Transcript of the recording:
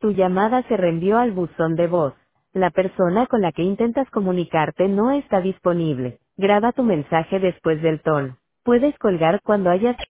Tu llamada se reenvió al buzón de voz. La persona con la que intentas comunicarte no está disponible. Graba tu mensaje después del tono. Puedes colgar cuando hayas